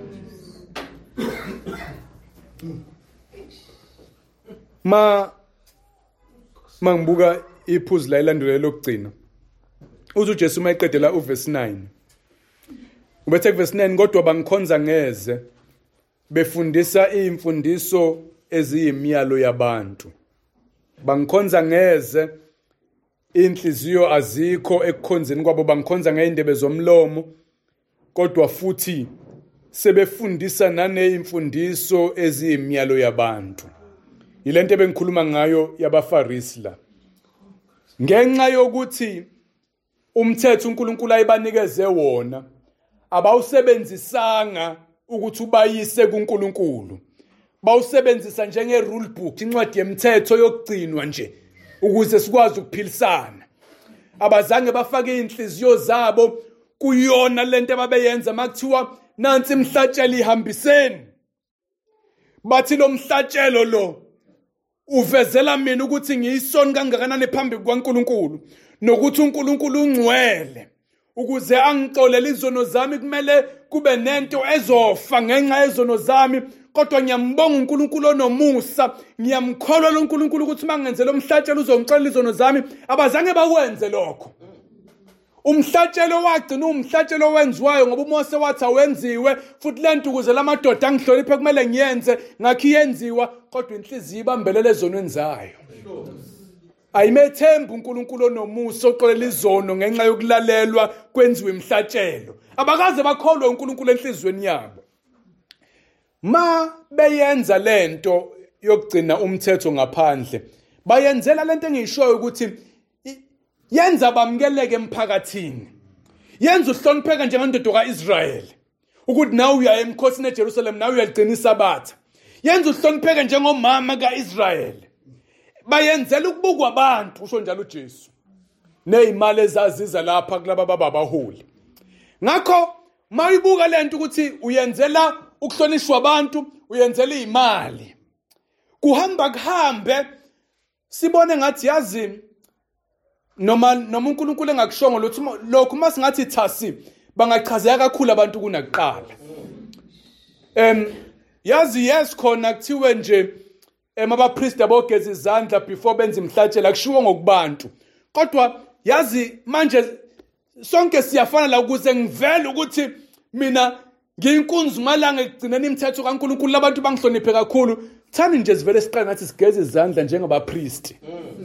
[SPEAKER 2] Mangibuka iphuzu la ilandelelo lokugcina. UJesu mayiqedela uverse 9. Ubethe verse 9 kodwa bangikhonza ngeze befundisa imfundiso eziyimiyalo yabantu. Bangikhonza ngeze inhliziyo azikho ekukhonzeni kwabo, bangikhonza ngeindebe zomlomo kodwa futhi sebefundisa nanezimfundiso eziyimiyalo yabantu. Yilento ebengikhuluma ngayo yabaFarisi la. Ngenxa yokuthi umthetho uNkulunkulu ayibanikeze wona abawusebenzisanga ukuthi ubayise kuNkulunkulu. Bawusebenzisa njenge rule book, incwadi yemithetho yokugcinwa nje ukuze sikwazi ukuphilisana. Abazange bafake inhliziyo zabo kuyona lento ababeyenza makuthiwa nansi imhlatshelo ihambiseni. Bathi lo mhlatshelo lo uvezela mina ukuthi ngiyisoni kangakanani phambi kwaNkulunkulu nokuthi uNkulunkulu ungcwele. Ukuze angixolele izono zami kumele kube nento ezofa ngenxa yezono zami, kodwa ngiyambonga uNkulunkulu onomusa, ngiyamkholwa lo uNkulunkulu ukuthi mangenze lo mhlatshelo uzongixolela izono zami. Abazange bakwenze lokho. Umhlatshelo wagcina umhlatshelo wenziwayo ngoba uMose wathi awenziwe futhi lento ukuze lamadoda angihloniphe kumele ngiyenze, ngakho iyenziwa kodwa inhliziyo ibambelele ezonweni zayo. Ayimethemba uNkulunkulu onomusa oxolela izono ngenxa yokulalelwa kwenziwe imhlatshelo. Abakaze bakholwe uNkulunkulu enhlizweni yabo. Ma beyenza lento yokugcina umthetho ngaphandle, bayenzela lento engiyishoyo ukuthi yenza bamukeleke emphakathini. Yenza uhlonipheka njengendoda kaIsrayeli. Ukuthi nawe uya emkhosini eJerusalem, nawe uyaligcina isabatha. yenza uhlonipheke njengomama kaIsrayeli. Bayenzela ukubukwa abantu, usho njalo uJesu. Nezimali ezaziza lapha kulaba babaholi. Ngakho mayibuka lento ukuthi uyenzela ukuhlonishwa abantu, uyenzela izimali. Kuhamba kuhambe sibone ngathi yazi noma uNkulunkulu engakushongo lokho masingathi thasi bangachazeka kakhulu abantu kunakuqala. Yazi yes khona kuthiwe nje abapriest abogeza izandla before benze imhlatshelo akushiwo ngokubantu. Kodwa yazi manje sonke siyafana la ukuze ngivele ukuthi mina ngiyinkunzi malanga ekugcineni imithetho kaNkulunkulu labantu bangihloniphe kakhulu. Thani nje sivele siqala ngathi sigeze izandla njengabapriest.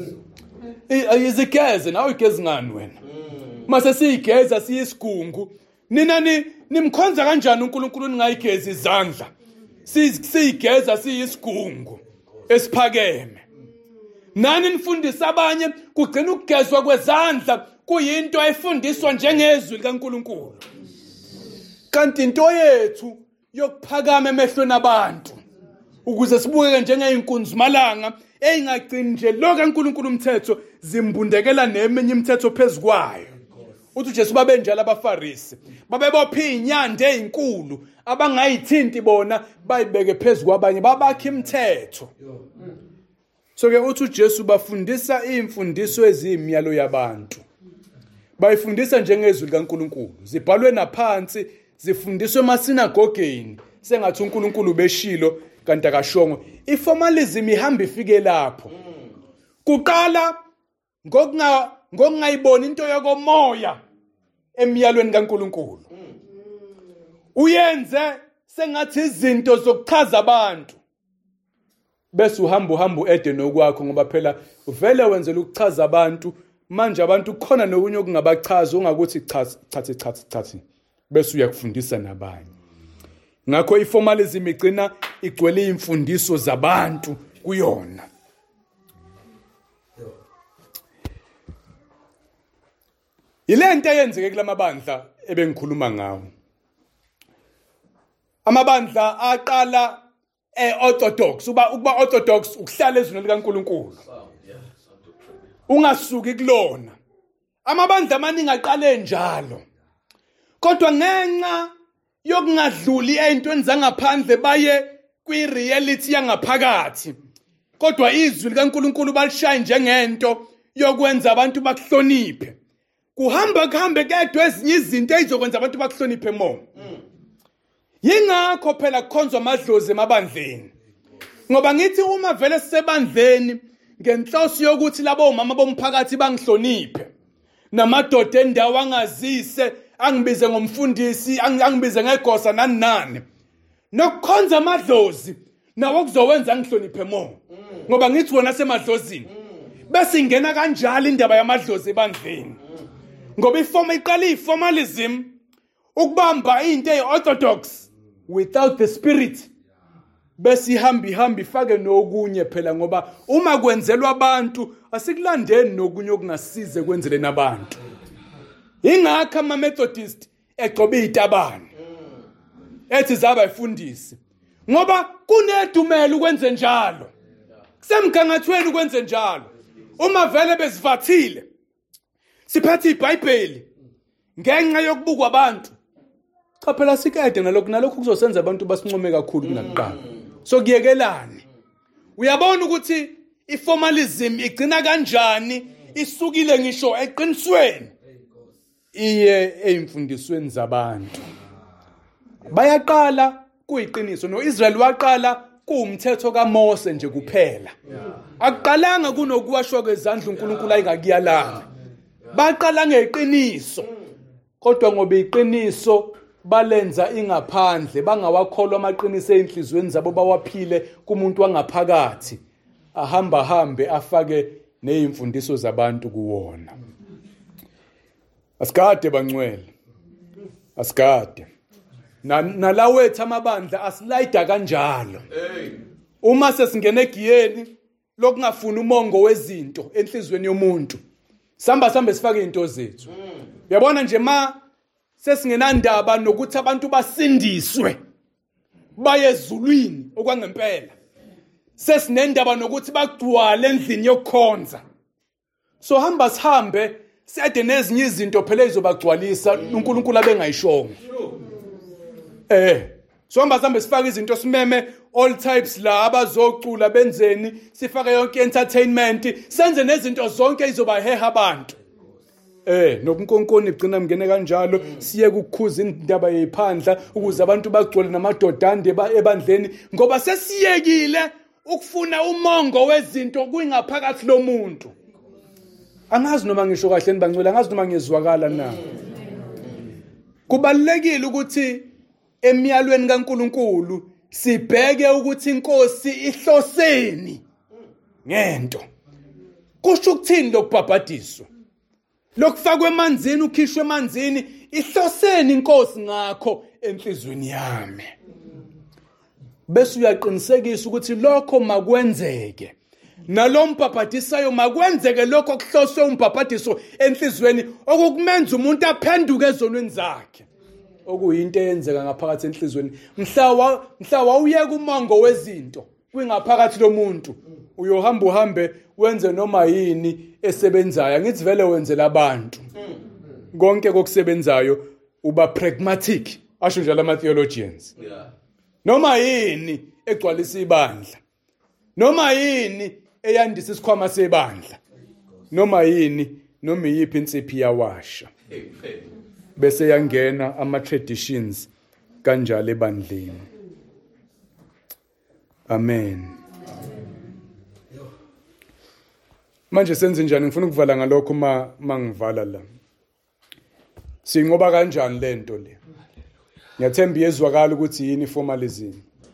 [SPEAKER 2] Izigeze nawe igezi ngani wena? Mase siyigeza siyisigungu. Nina nimkhonza kanjani uNkulunkulu ningayigezi izandla? Siyigeza siyisigungu esiphakeme. Nani nifundisa abanye kugcina ukugezwa kwezandla kuyinto ayifundiswa njengezwi likaNkulunkulu. Kanti into yethu yokuphakama emehlweni abantu ukuze sibukeke njengeyinkunzi malanga engagcini nje lo kaNkulunkulu umthetho zimbundekela neminye imithetho phezukwayo. Uthi Jesu babenjalo abaFarisi babebopha inyande ezinkulu abangayithinti bona bayibeke phezulu kwabanye babakha imithetho. So ke uthi uJesu bafundisa imfundiso ezimiyalo yabantu. Bayifundisa njengezwi likaNkulunkulu. Zibhalwe naphansi, zifundiswe emasinagogeni sengathi uNkulunkulu beshilo kanti akashongo. Iformalism ihamba ifike lapho. Kuqala ngokungayiboni into yokomoya emiyalweni kaNkulunkulu. Uyenze sengathi izinto zokuchaza abantu. Bese uhamba ede nokwakho ngoba phela uvele wenzela ukuchaza abantu. Manje abantu khona nokunye okungabachaza ungakuthi chathi bese uyakufundisa nabanye. Ngakho iformalism igcina igcwele imfundiso zabantu kuyona. Ilento eyenzeke kulamabandla ebengikhuluma ngawo. Amabandla aqala orthodox ukuba orthodox ukuhlala ezweni likaNkulunkulu. Ungasuki kulona. Amabandla amaningi aqale njalo. Kodwa ngenxa yokungadluli ezintweni zangaphandle baye kwi-reality yangaphakathi. Kodwa izwi likaNkulunkulu balishaya njengento yokwenza abantu bakuhloniphe. Kuhambe kedwa ezinye izinto ezizokwenza abantu bakuhloniphe mo. Yingakho phela kukhonzwa amadlozi emabandleni. Ngoba ngithi uma vele sisebandleni ngenhloso yokuthi labo omama bomphakathi bangihloniphe. Namadoda endawo angazise, angibize ngomfundisi, angibize ngegosa nani. Nokukhonza amadlozi nawo kuzowenza ngihloniphe mo. Ngoba ngithi wona semadlozini. Bese ingena kanjalo indaba yamadlozi ebandleni. Ngoba iqala iformalism ukubamba into eorthodox without the spirit. Bese ihamba ifake nokunye phela ngoba uma kwenzelwa abantu asikulandeni nokunye okungasize kwenzele nabantu. Ingakho ama-Methodist egcobe izitabane. Ethi zabayifundisi. Ngoba kunedumela ukwenze njalo. Kusemgangathweni ukwenze njalo. Uma vele bezivathile siphathe iBhayibheli ngenxa yokubukwa abantu. Cha phela sikade nalokhu kuzosenza abantu basincome kakhulu kunakuqala. So kuyekelani. Uyabona ukuthi iformalism igcina kanjani isukile ngisho eqinisweni. Iye ezimfundisweni zabantu. Bayaqala kuyiqiniso noIsrael waqala kuumthetho kaMose nje kuphela. Akuqalanga kunokuwashwa kwezandla uNkulunkulu ayikakuyalanga. Baqala ngeqiniso. Kodwa ngoba iqiniso balenza ingaphandle bangawakholwa amaqiniso ezinhlizweni zabo bawaphile kumuntu wangaphakathi. Hambe afake nezimfundiso zabantu kuwona. Asikade bangcwele. Asikade. Nalawethu amabandla asilida kanjalo. Uma sesingena egiyeni lokungafuna umongo wezinto enhlizweni yomuntu. Samba sifake izinto zethu. Uyabona nje sesingena ndaba nokuthi abantu basindiswe. baye ezulwini okwangempela. Sesinendaba nokuthi bagcwale endlini yokukhonza. So hamba sihambe siyade nezinye izinto phela ezobagcwalisa uNkulunkulu abengayishongo. So hamba sihambe sifaka izinto simeme all types la abazocula benzeni sifake yonke entertainment senze nezinto zonke izobaheha abantu. Nobunkokoni igcina mngene kanjalo siye kukhuza indaba yephandla ukuze abantu bagcwele namadodande ebandleni ngoba sesiyekile ukufuna umongo wezinto kuyingaphakathi lomuntu. Angazi noma ngisho kahle nibangcwele angazi noma ngizwakala na. Kubalekile ukuthi emiyalweni kaNkuluNkulu sibheke ukuthi inkosi ihloseni ngento. Kusho ukuthini lokubhabhadiswa? Lokufakwe emanzini ukhishwe emanzini ihloseni inkosi ngakho enhlizweni yami. Bese uyaqinisekisa ukuthi lokho makwenzeke. Nalombhabhadisayo makwenzeke lokho kuhloswe umbhabhadiso enhlizweni okukumenza umuntu aphenduke ezonweni zakhe. Okuyinto eyenzeka ngaphakathi enhlizweni. Mhla uyeka umongo wezinto kwingaphakathi lomuntu uyohamba uhambe wenze noma yini esebenzayo. Angithi vele wenzela abantu. Konke kokusebenzayo uba pragmatic asho njalo ama theologians. Noma yini egcwalisa ibandla. Noma yini eyandisa isikhwama sebandla. Noma yini noma yiphi insiphi yawasha. Bese yangena ama traditions kanjalo ebandleni. Amen. Manje senze njani ngifuna ukuvala ngalokho mangivala la. Sinqoba kanjani lento le? Ngiyathemba yezwakala ukuthi yini formalism.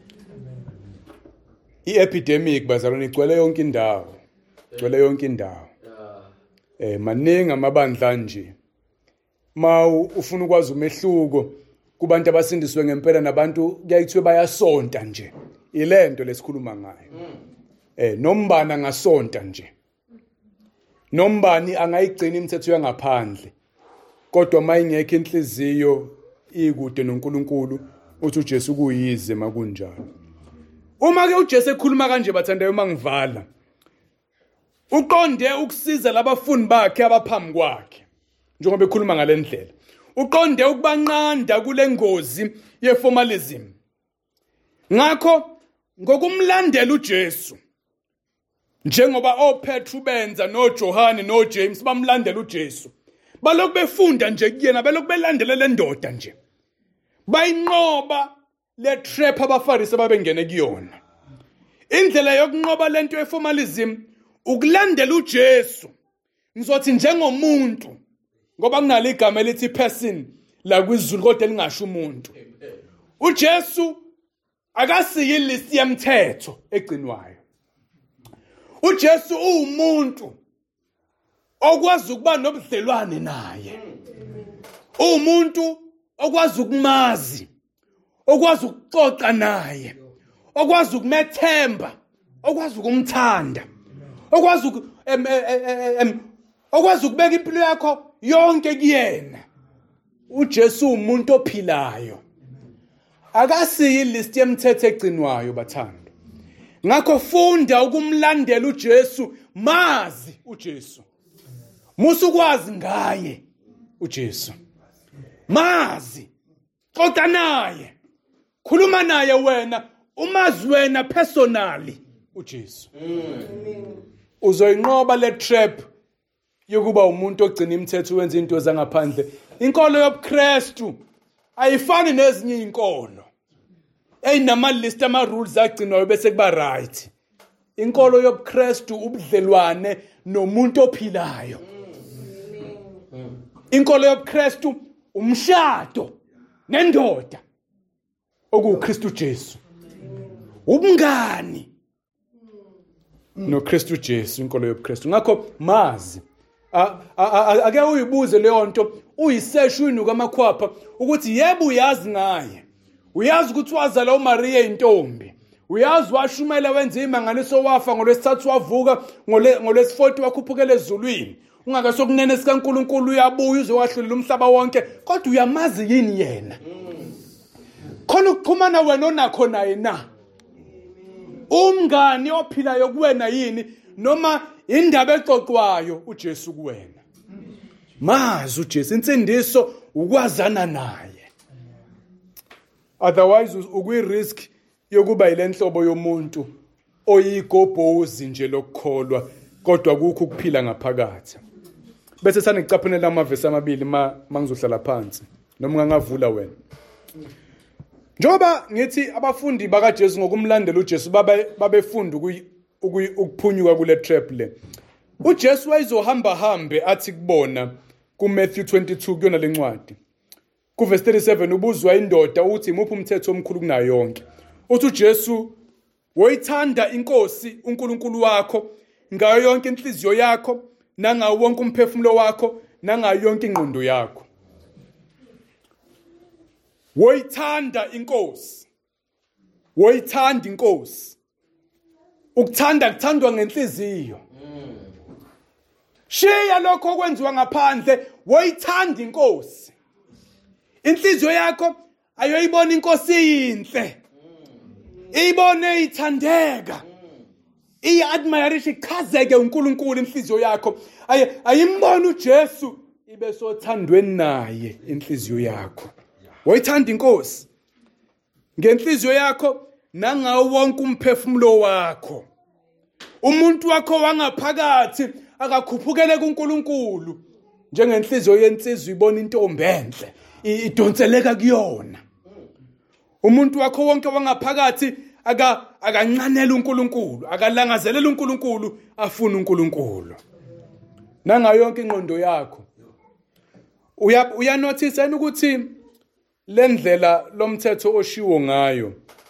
[SPEAKER 2] I-epidemic bazalwane igcwele yonke indawo. Igcwele yonke indawo. Maningi amabandla nje. Ma ufuna ukwazi umehluko kubantu abasindiswe ngempela nabantu kuyayithiwe bayasonta nje. Ilento lesikhuluma ngayo. Nombani angasonta nje. Nombani angayigcina imithetho yangaphandle. Kodwa mayingekho inhliziyo ikude noNkulunkulu uthi uJesu kuyize makunjalo. Uma ke uJesu ekhuluma kanje bathandayo mangivala. Uqonde ukusiza labafundi bakhe abaphambi kwakhe. Njengoba ekhuluma ngalendlela. Uqonde ukubanqanda kule ngozi yeformalism. Ngakho ngokumlandela uJesu njengoba oPetru benza noJohane noJames bamlandela uJesu. Balokhu befunda nje kuyena belokhu belandela le ndoda nje. Bayinqoba le trap abaFarisi ababengene kuyona. Indlela yokunqoba lento yeformalism ukulandela uJesu. Ngizothi njengomuntu ngoba kunalo igama elithi person la kwizulu kodwa lingasho umuntu. uJesu akasiyi list yemthetho egcinwayo. uJesu umuntu okwazi ukuba nobudlelwane naye. Umuntu okwazi ukumazi, okwazi ukuxoxa naye, okwazi ukumethemba, okwazi ukumthanda, okwazi okwazi ukubeka impilo yakho yonke kuyena. uJesu umuntu ophilayo. Akasiyi list yemthetho egcinwayo bathanda. Ngakho funda ukumlandela uJesu, mazi uJesu. Musukwazi ngaye uJesu. Mazi, xoxa naye, khuluma naye wena, umazi wena personally uJesu. Uzoyinqoba le trap yokuba umuntu ogcina imithetho wenza into zangaphandle. Inkolo yobuKristu ayifani nezinye inkolo eyinama list ama rules agcinwayo bese kuba right. Inkolo yobuKristu ubudlelwane nomuntu ophilayo. Inkolo yobuKristu umshado nendoda okuKristu Jesu. Ubungani noKristu Jesu inkolo yobuKristu. Ngakho mazi ake uyibuze leyo nto uyisearch uyinuka amakhwapha ukuthi yebo uyazi ngaye. Uyazi ukuthi wazala uMaria intombi. Uyazi washumela wenza imangaliso wafa ngolwesithathu wavuka ngolwesifoti wakhuphukela ezulwini. Ungakasokunene sikaNkuluNkulu uyabuya uzowahlulela umhlaba wonke kodwa uyamazi yini yena? Khona uxhumana wena onakho naye na? Umngani ophilayo kuwena yini noma indaba exoxwayo uJesu kuwena? Mazi uJesu, insindiso ukwazana naye. Otherwise ukwi-risk yokuba ilenhlobo yomuntu oyigobhozi nje lokukholwa kodwa kukho ukuphila ngaphakathi. Bese sangicaphunela amavesi amabili mangizohlala phansi noma ngangavula wena. Njoba ngithi abafundi bakaJesu ngokumlandela uJesu babefunda ukuphunyuka kule trap le. uJesu wayezohamba hambe athi kubona kuMatthew 22 kuyona lencwadi. Kuverse 37 ubuzwa indoda uthi imuphi umthetho omkhulu kunayo yonke. Uthi uJesu, "Woyithanda iNkosi uNkulunkulu wakho ngayo yonke inhliziyo yakho, nangawo wonke umphefumulo wakho, nangayo yonke ingqondo yakho." Woyithanda iNkosi. Woyithanda iNkosi. Ukuthanda kuthandwa ngenhliziyo. Shiya lokho okwenziwa ngaphandle, woyithanda iNkosi. Inhliziyo yakho ayoyibona iNkosi iyinhle. Ibone ithandeka. Iadmiration ichazeke uNkulunkulu inhliziyo yakho. Ayimbona uJesu ibe sothandweni naye inhliziyo yakho. Woyithanda iNkosi ngenhliziyo yakho nangawo wonke umphefumulo wakho. Umuntu wakho wangaphakathi akakhuphukele kuNkulunkulu njengenhliziyo yensizwa ibona intombi enhle idonseleka kuyona. Umuntu wakho wonke wangaphakathi akancanela uNkulunkulu, akalangazelela uNkulunkulu, afuna uNkulunkulu. Nangayo yonke ingqondo yakho. Uyanotice yini ukuthi lendlela lomthetho oshiwo ngayo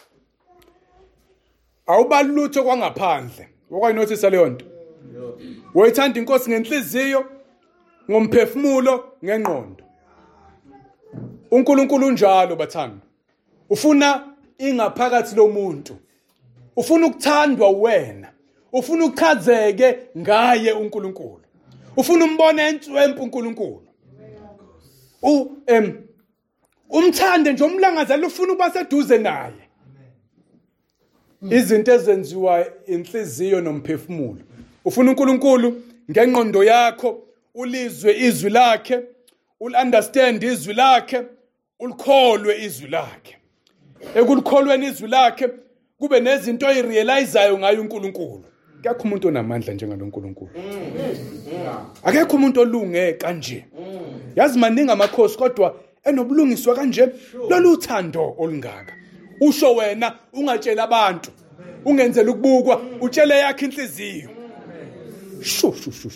[SPEAKER 2] awubalutho kwangaphandle? Wakwayinotice leyo nto? Woyithanda iNkosi ngenhliziyo, ngomphefumulo, ngengqondo. uNkulunkulu njalo bathanda. Ufuna ingaphakathi lomuntu. Ufuna ukuthandwa wena. Ufuna ukuchazeke ngaye uNkulunkulu. Ufuna umbone entswempu uNkulunkulu. Umthande nje umlangazela, ufuna ukuba seduze naye. Izinto ezenziwa inhliziyo nomphefumulo. Ufuna uNkulunkulu ngengqondo yakho, ulizwe izwi lakhe, uliunderstand izwi lakhe, ulikholwe izwi lakhe. Ekulikholweni izwi lakhe kube nezinto oyirealizayo ngayo uNkulunkulu. Akekho umuntu onamandla njengaloNkulunkulu. Akekho umuntu olunge kanje. Yazi maningi amakhosi kodwa enobulungiswa kanje, lolu uthando olungaka. Usho wena ungatshela abantu, ungenzela ukubukwa, utshele yakhe inhliziyo. Shu.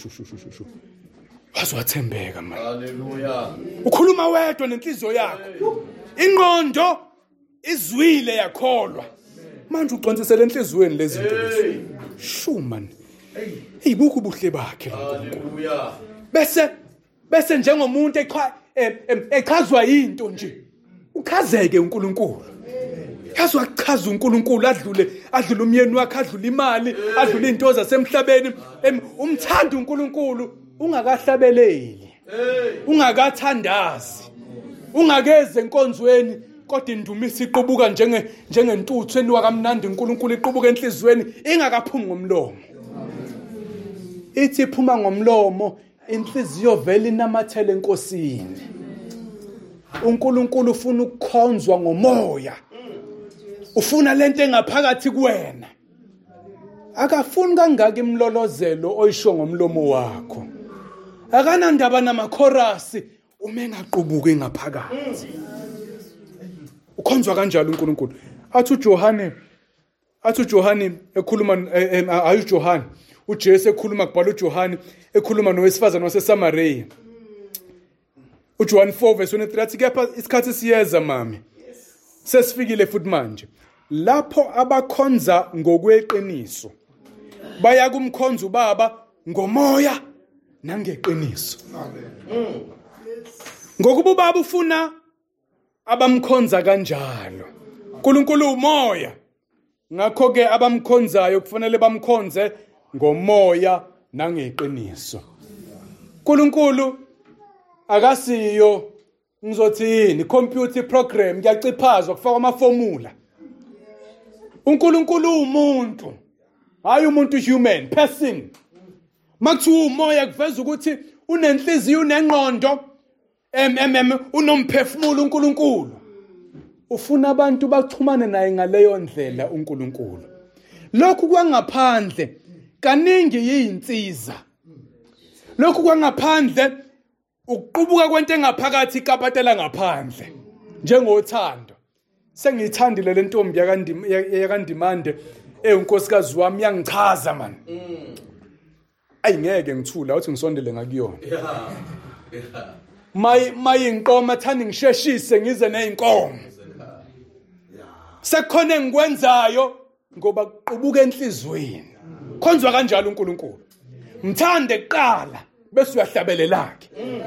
[SPEAKER 2] Wathembeka manje. Haleluya. Ukhuluma wedwa nenhliziyo yakho. Ingqondo izwile yakholwa. Manje uqoncisela enhlizweni lezi zinto lezi. Shu man. Ibukho ubuhle bakhe lo. Haleluya. Bese njengomuntu echazwa into nje. Ukhazeke uNkulunkulu. Yazi wachaza uNkulunkulu adlule umyeni wakhe, adlule imali, adlule into zasemhlabeni. Umthanda uNkulunkulu ungakahlabeleli. Ungakathandazi. Ungakeze enkonzweni kodwa indumisa iqubuka njengentuthu eniwa kamnandi uNkulunkulu iqubuka enhlizweni ingakaphumi ngomlomo. Ithi iphuma ngomlomo inhliziyo vele inamathele enkosini. uNkulunkulu ufuna ukukhonzwa ngomoya. Ufuna lento engaphakathi kuwena. Akafuni kangaka imlolozelo oyisho ngomlomo wakho. Akanandaba namakhorasi uma engaqubuki ngaphakathi. Ukhonzwa kanjalo uNkulunkulu. Athi uJohane ekhuluma Johane. uJesu ekhuluma kubhala uJohane ekhuluma nowesifazana waseSamariya. uJohn 4 verse 23 athi kepha isikhathi siyeza mami. Sesifikile futhi manje. Lapho abakhonza ngokweqiniso baya kumkhonza uBaba ngomoya nangeqiniso. Ngokuba uBaba ufuna abamkhonza kanjalo. uNkulunkulu umoya. Ngakho ke abamkhonzayo kufanele bamkhonze ngomoya nangeqiniso. uNkulunkulu akasiyo ngizothi yini computer program kuyaciphazwa kufakwa amaformula. uNkulunkulu umuntu, hayi umuntu human person. Makuthiwa umoya kuveza ukuthi unenhliziyo unengqondo unomphefumulo uNkulunkulu. Ufuna abantu baxhumane naye ngaleyo ndlela uNkulunkulu. Lokhu kwangaphandle kaningi yinsiza. Lokhu kwangaphandle ukuqubuka kwento engaphakathi ikapatela ngaphandle njengothando. Sengiyithandile le ntombi yakandimande unkosikazi wami yangichaza man. Ayingeke ngithula uthi ngisondele ngakuyona. Mayinkomo athanda ngisheshise ngize neinkomo. Sekukhona engikwenzayo ngoba qubuka enhlizweni. Khonzwa kanjalo uNkulunkulu. Mthande kuqala bese uyahlabelelakhe.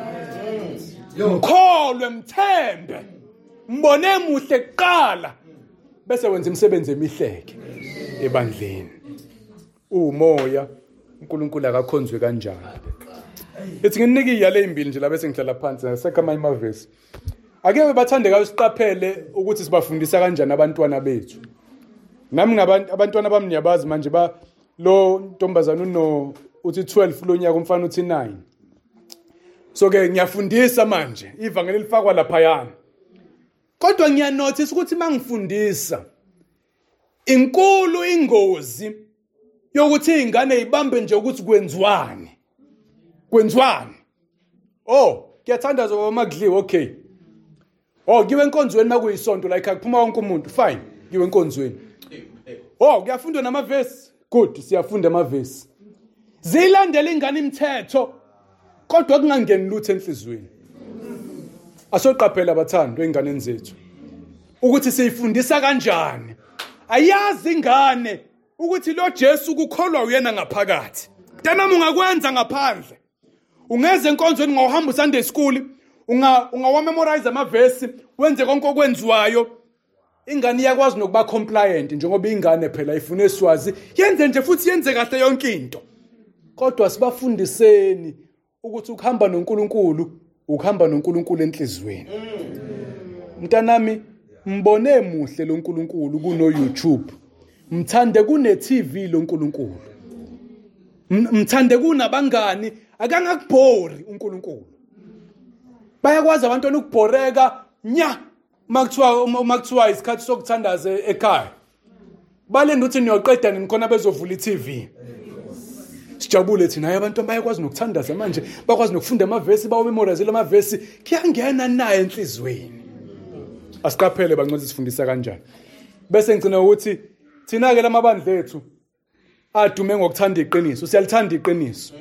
[SPEAKER 2] Mkholwe mthembe. Mbone muhle kuqala bese wenza imisebenzi emihleke ebandleni. Umoya uNkulunkulu akakhonzwe kanjalo. Ethi nginikike le imbili nje la bese ngihlala phansi ngasekhama imavesi. Ake bathandeka usiqaphele ukuthi sibafundisa kanjani abantwana bethu. Nami abantwana bami niyabazi manje lo ntombazana uthi 12 lo nyaka umfana uthi 9. So ke ngiyafundisa manje ivangeli lifakwa lapha yana. Kodwa ngiyanotice ukuthi mangifundisa inkulu ingozi yokuthi izingane zibambe nje ukuthi kwenziwani. Kuyathandaza ngoba makudliwe okay. Ngiwe enkonzweni makuyisonto like akuphuma wonke umuntu fine ngiwe enkonzweni. Kuyafundwa namavesi good siyafunda amavesi. Zilandela ingane imithetho kodwa kungangeni lutho enhlizweni. Asoqaphela abathandwa einganeni zethu ukuthi siyifundisa kanjani. Ayazi ingane ukuthi lo Jesu ukukholwa uyena ngaphakathi. Ntanami ungakwenza ngaphandle. Ungeze enkonzweni ngawuhamba uSunday school, ungawamemorize amavesi, wenze konke okwenziwayo. Ingane iyakwazi nokuba compliant njengoba ingane phela ifuna eswazi, yenze nje futhi yenze kahle yonke into. Kodwa sibafundiseni ukuthi ukuhamba noNkulunkulu enhlizweni. Mntanami mbone muhle lo Nkulunkulu kuno YouTube. Mthande kune TV lo Nkulunkulu. Mthande kunabangani akangakubhori uNkulunkulu. Bayakwazi abantwana ukubhoreka nya makuthiwa isikhathi sokuthandaza ekhaya. Balenda ukuthi niyoqeda nini khona bezovula iTV. Sijabule thina hayi abantu bayakwazi nokuthandaza manje bakwazi nokufunda amavesi bawumemorizele amavesi kuyangena naye enhlizweni. Asiqaphele bancozi sifundisa kanjani. Bese ngicina ukuthi thina ke lamabandla ethu adume ngokuthanda iqiniso, siyalithanda iqiniso.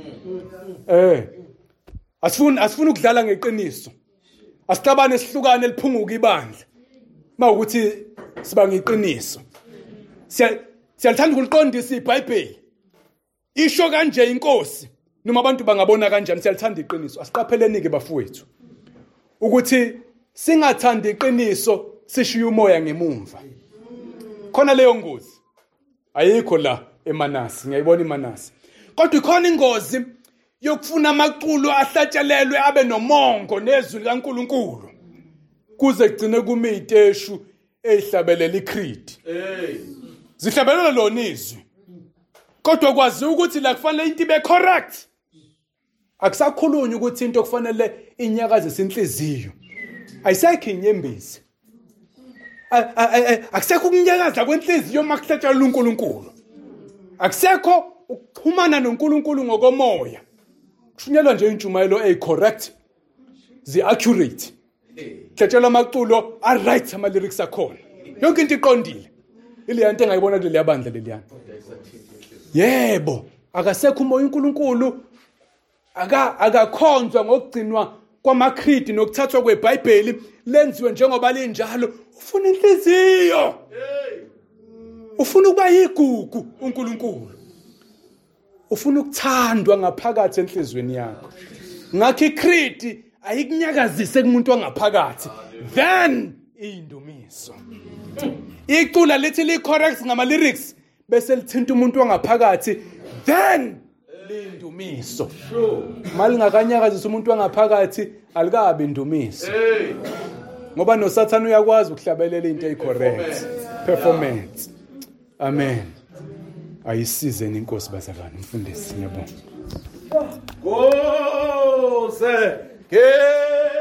[SPEAKER 2] Asifuni ukudlala ngeqiniso. Asixabane sihlukane liphunguka ibandla. Mawukuthi sibanga iqiniso. Siyalithanda ukuliqondisa iBhayibheli. Isho kanje inkosi noma abantu bangabona kanjani siyalithanda iqiniso. Asiqapheleni ke bafowethu ukuthi singathanda iqiniso sishiya umoya ngemumva. Khona leyo ngozi ayikho la eManasi, ngiyayibona iManasi. Kodwa ikhona ingozi yokufuna amaculo ahlatshelelwe abe nomongo nezwi likaNkulunkulu kuze kugcine kume iteshu ezihlabelela iCreed. Zihlabelela lona izwi. Kodwa kwazi ukuthi la kufanele into ibe correct. Akusakhulunywa ukuthi into kufanele inyakazise inhliziyo. Ayisekho inyembezi. Akusekho ukunyakaza kwenhliziyo makuhlatshelwa uNkulunkulu. Akusekho ukuxhumana noNkulunkulu ngokomoya. Kushunyelwa nje intshumayelo correct, accurate. Hlatshelwa amaculo right ama lyrics akhona. Yonke into iqondile. Ile yanto engayibona kule yabandla leliyana. Yebo, akasekho umoya uNkulunkulu akakhonzwa ngokugcinwa kwamaCreed nokuthathwa kweBhayibheli lenziwe njengoba linjalo. Ufuna inhliziyo. Ufuna ukuba yigugu uNkulunkulu. Ufuna ukuthandwa ngaphakathi enhlizweni yakho. Ngakho iCreed ayikunyakazise kumuntu wangaphakathi. Then indumiso. Icula lithi correct ngama lyrics bese lithinta umuntu wangaphakathi. Then indumiso. Mali ngakanyakazisa umuntu wangaphakathi alikabi indumiso. Ngoba noSathane uyakwazi ukuhlabelela into ecorrect. Performance. Amen. Ayisizeni inkosi bazalwane mfundisi ngiyabonga.
[SPEAKER 3] Go se ke